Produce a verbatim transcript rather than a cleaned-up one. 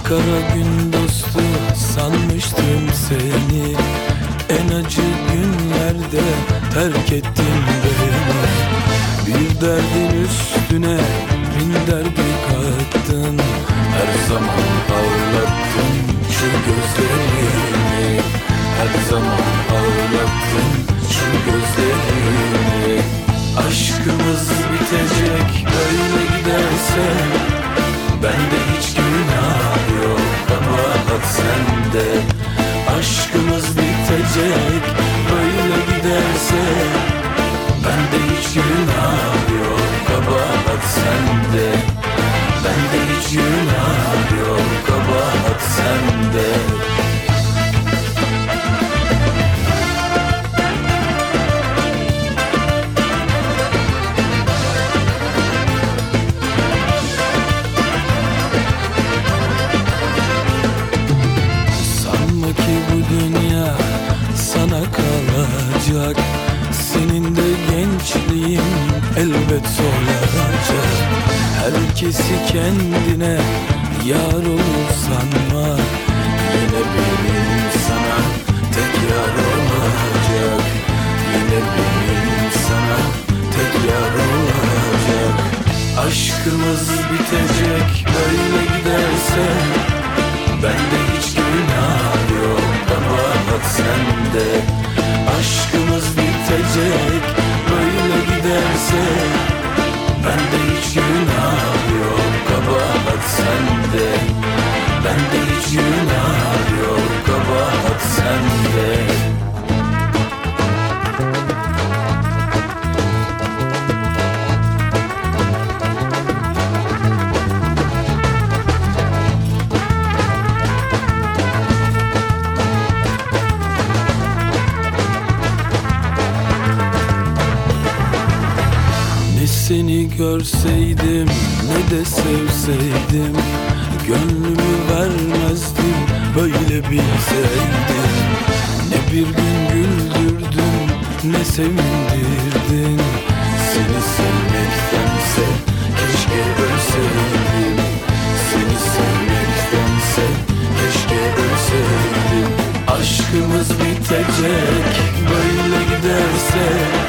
kara gün dostu sanmıştım seni. En acı günlerde terk ettin beni. Bir derdin üstüne bin derdi kattın. Her zaman ağlattın şu gözlerini. Her zaman ağlattın şu gözlerini. Aşkımız bitecek böyle giderse. Bende hiç günah yok, kabahat sende. Aşkımız bitecek böyle giderse. Bende hiç günah yok, kabahat sende. Bende hiç günah yok, kabahat sende. Sana kalacak, senin de gençliğin elbet solacak. Herkesi kendine yar olur sanma. Yine benim sana tek yar olacak. Yine benim sana tek yar olacak. Aşkımız bitecek böyle giderse. Bende hiç günah yok, kabahat sende. Aşkımız bitecek böyle giderse. Bende hiç günah yok, kabahat sende. Bende hiç günah yok, kabahat sende. Seni görseydim ne de sevseydim, gönlümü vermezdim böyle bilseydim. Ne bir gün güldürdün ne sevindirdin. Seni sevmektense keşke ölseydim. Seni sevmektense keşke ölseydim. Aşkımız bitecek böyle giderse.